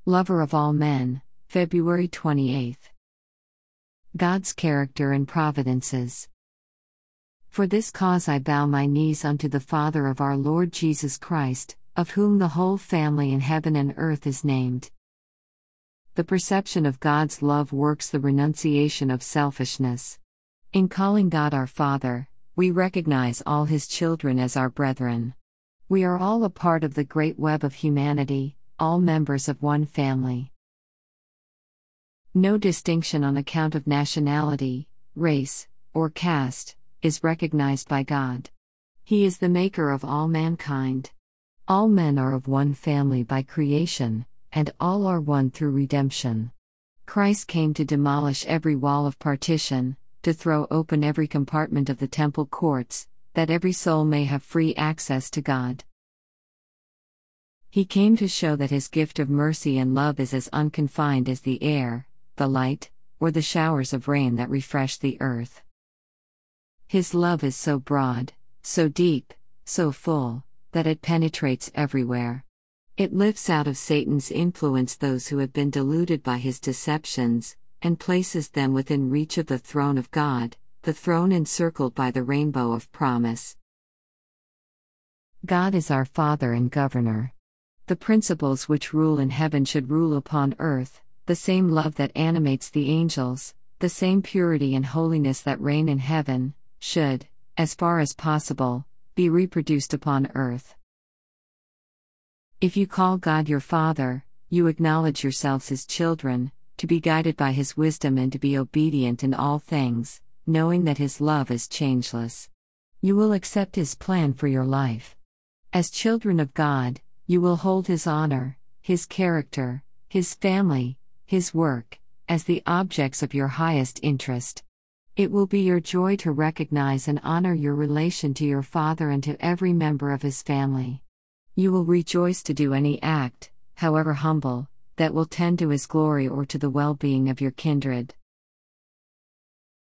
Lover of all men, February 28. God's character and providences. For this cause I bow my knees unto the Father of our Lord Jesus Christ, of whom the whole family in heaven and earth is named. The perception of God's love works the renunciation of selfishness. In calling God our Father, we recognize all His children as our brethren. We are all a part of the great web of humanity, all members of one family. No distinction on account of nationality, race, or caste is recognized by God. He is the maker of all mankind. All men are of one family by creation, and all are one through redemption. Christ came to demolish every wall of partition, to throw open every compartment of the temple courts, that every soul may have free access to God. He came to show that His gift of mercy and love is as unconfined as the air, the light, or the showers of rain that refresh the earth. His love is so broad, so deep, so full, that it penetrates everywhere. It lifts out of Satan's influence those who have been deluded by his deceptions, and places them within reach of the throne of God, the throne encircled by the rainbow of promise. God is our Father and Governor. The principles which rule in heaven should rule upon earth, the same love that animates the angels, the same purity and holiness that reign in heaven, should, as far as possible, be reproduced upon earth. If you call God your Father, you acknowledge yourselves His children, to be guided by His wisdom and to be obedient in all things, knowing that His love is changeless. You will accept His plan for your life. As children of God, you will hold His honor, His character, His family, His work, as the objects of your highest interest. It will be your joy to recognize and honor your relation to your Father and to every member of His family. You will rejoice to do any act, however humble, that will tend to His glory or to the well-being of your kindred.